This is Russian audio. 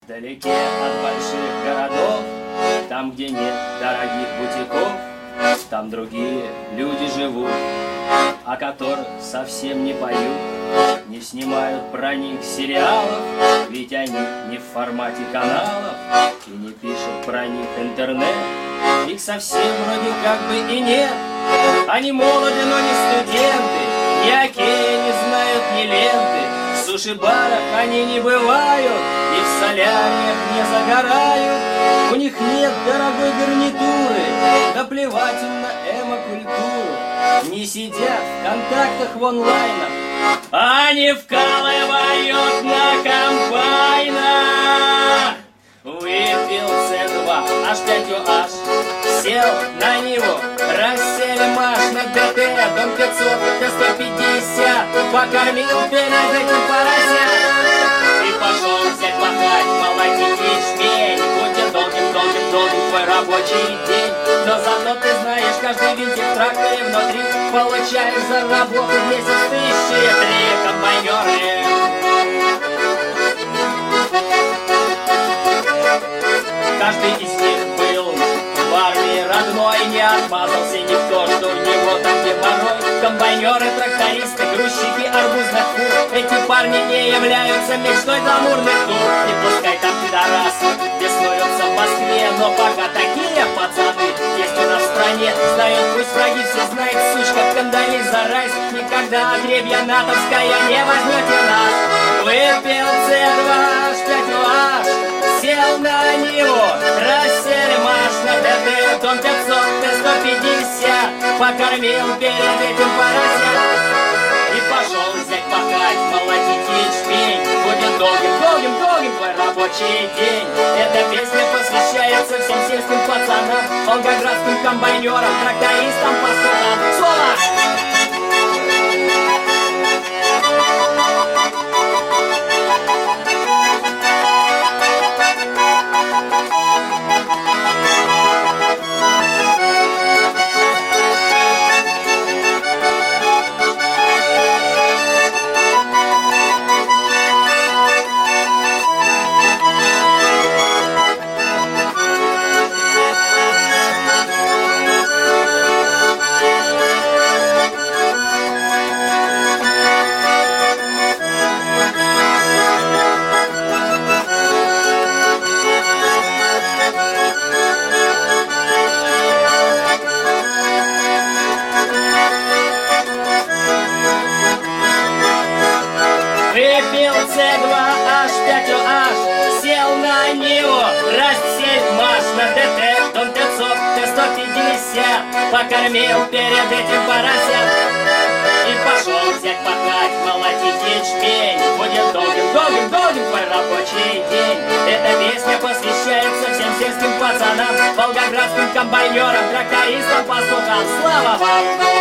Вдалеке от больших городов, там, где нет дорогих бутиков, там другие люди живут, о которых совсем не поют, не снимают про них сериалов, ведь они не в формате каналов, и не пишут про них интернет. Их совсем вроде как бы и нет. Они молоды, но не студенты, ни окея не знают, ни ленты. В суши-барах они не бывают, и в соляриях не загорают. У них нет дорогой гарнитуры, да плевать им на эмо-культуру. Не сидят в контактах в онлайнах, они вкалывают на комбайнах. Выпил C2, H5OH, сел на него, Рассель-Маш на ДТ, Дом 500, Т-150, покормил перед этим поросят. И пошел взять пахать, молотить ячмень, будет долгим твой рабочий день. Но зато ты знаешь, каждый винтик в тракторе внутри получаешь за работу в месяц 1003 комбайнеры. Каждый из них был в армии родной, не отмазался никто, что у него там геморрой. Комбайнеры, трактористы, грузчики арбузных фур, эти парни не являются мечтой гламурных тур. И пускай там пидорасы беснуются в Москве, но пока такие пацаны есть у нас в стране. Знают пусть враги, все знает сучка Кондолиза Райс, никогда отребья натовская не возьмете нас. Выпил C2, H5OH, сел на него, Рассель-Маш на ДТ, Дом 500, Т-150, покормил перед этим поросят. И пошел взять пахать, молотить ячмень, будет долгим твой рабочий день. Эта песня посвящается всем сельским пацанам, волгоградским комбайнерам, трактористам, пастухам. Слово! Выпил C2, H5OH, сел на него, Рассель-Маш на ДТ, Дом 500, Т-150, покормил перед этим поросят. И пошел взять пахать, молотить ячмень, будет долгим твой рабочий день. Эта песня посвящается всем сельским пацанам, волгоградским комбайнерам, трактористам, пастухам. Слава вам!